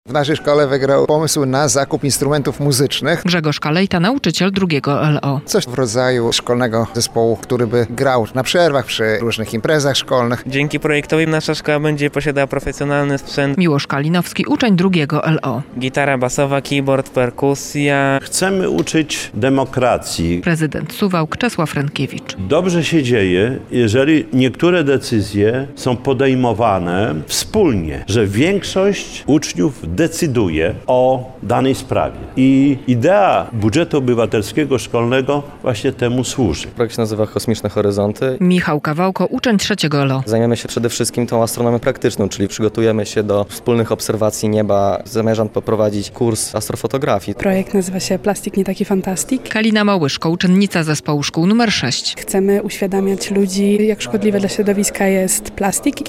W naszej szkole wygrał pomysł na zakup instrumentów muzycznych. Grzegorz Kalejta, nauczyciel drugiego LO. Coś w rodzaju szkolnego zespołu, który by grał na przerwach przy różnych imprezach szkolnych. Dzięki projektowi nasza szkoła będzie posiadała profesjonalny sprzęt. Miłosz Kalinowski, uczeń drugiego LO. Gitara basowa, keyboard, perkusja. Chcemy uczyć demokracji. Prezydent Suwałk Czesław Rękiewicz. Dobrze się dzieje, jeżeli niektóre decyzje są podejmowane wspólnie, że większość uczniów decyduje o danej sprawie. I idea budżetu obywatelskiego szkolnego właśnie temu służy. Projekt się nazywa Kosmiczne Horyzonty. Michał Kawałko, uczeń trzeciego LO. Zajmiemy się przede wszystkim tą astronomią praktyczną, czyli przygotujemy się do wspólnych obserwacji nieba. Zamierzam poprowadzić kurs astrofotografii. Projekt nazywa się Plastik nie taki fantastik. Kalina Małyszko, uczennica zespołu szkół nr 6. Chcemy uświadamiać ludzi, jak szkodliwe dla środowiska jest plastik